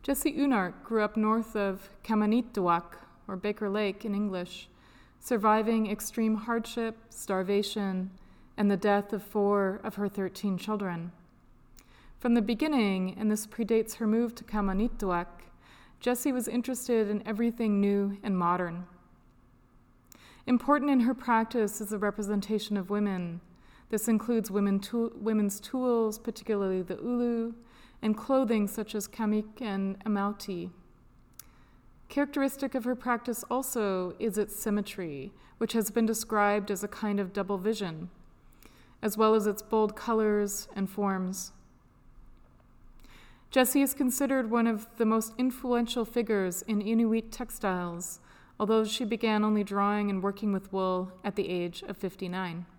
Jessie Unark grew up north of Kamanittuaq, or Baker Lake in English, surviving extreme hardship, starvation, and the death of 4 of her 13 children. From the beginning, and this predates her move to Kamanittuaq, Jessie was interested in everything new and modern. Important in her practice is the representation of women. This includes women's tools, particularly the ulu, and clothing such as kamik and amauti. Characteristic of her practice also is its symmetry, which has been described as a kind of double vision, as well as its bold colors and forms. Jessie is considered one of the most influential figures in Inuit textiles, although she began only drawing and working with wool at the age of 59.